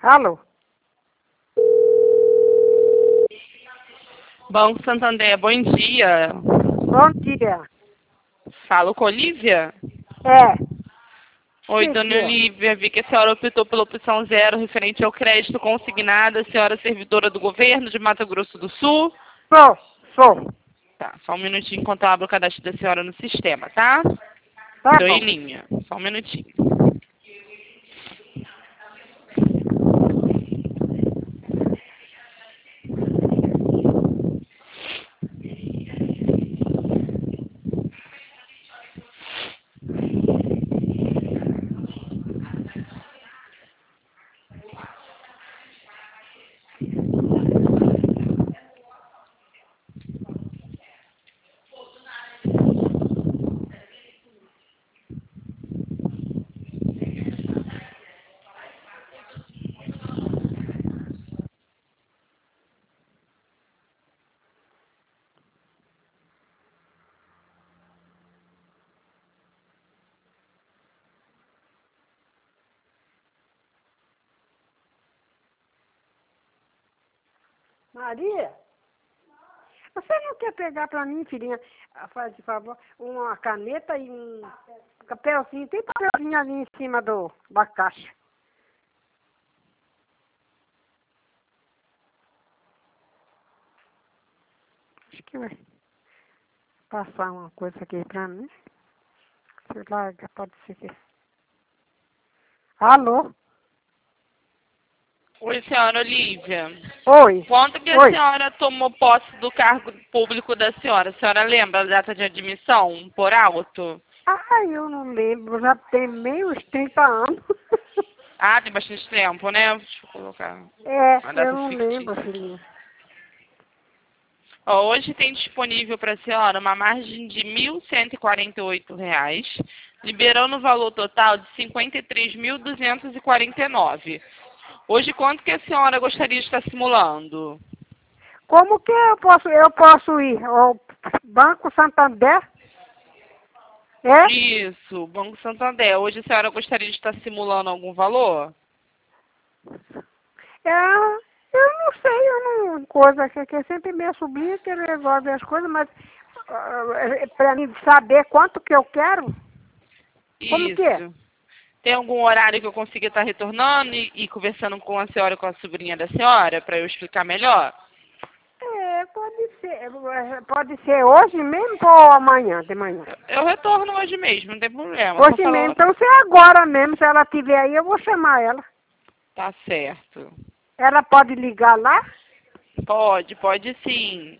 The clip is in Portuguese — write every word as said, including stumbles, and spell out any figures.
Alô? Banco Santander, bom dia. Bom dia. Falo com a Olivia? É. Oi, Que dona que é? Olivia, vi que a senhora optou pela opção zero referente ao crédito consignado, a senhora é servidora do governo de Mato Grosso do Sul? Sou, sou. Tá, só um minutinho enquanto eu abro o cadastro da senhora no sistema, tá? Tá Tô em bom. linha, só um minutinho. Maria, você não quer pegar pra mim, filhinha, ah, faz de favor, uma caneta e um papelzinho? Tem papelzinho ali em cima do, da caixa. Acho que vai passar uma coisa aqui pra mim. Sei lá, pode ser que... Alô? Oi, senhora Olivia. Oi. Quando que a Oi. senhora tomou posse do cargo público da senhora? A senhora lembra a data de admissão, por alto? Ai, eu não lembro, já tem meio uns trinta anos. Ah, tem bastante tempo, né? Deixa eu colocar É, uma eu data não lembro, fictícia. filhinha. Ó, hoje tem disponível para a senhora uma margem de mil cento e quarenta e oito reais, liberando o valor total de cinquenta e três mil duzentos e quarenta e nove. Hoje, quanto que a senhora gostaria de estar simulando? Como que eu posso, eu posso ir ao Banco Santander? É? Isso, Banco Santander. Hoje a senhora gostaria de estar simulando algum valor? É, eu não sei, eu não, coisa que, que é sempre minha sobrinha que resolve as coisas, mas para mim saber quanto que eu quero, como que é? Isso. Tem algum horário que eu consiga estar retornando e, e conversando com a senhora e com a sobrinha da senhora, para eu explicar melhor? É, pode ser, é, pode ser hoje mesmo ou amanhã, de manhã? Eu, eu retorno hoje mesmo, não tem problema. Só Hoje mesmo, falar. então se é agora mesmo, se ela estiver aí, eu vou chamar ela. Tá certo. Ela pode ligar lá? Pode, pode sim.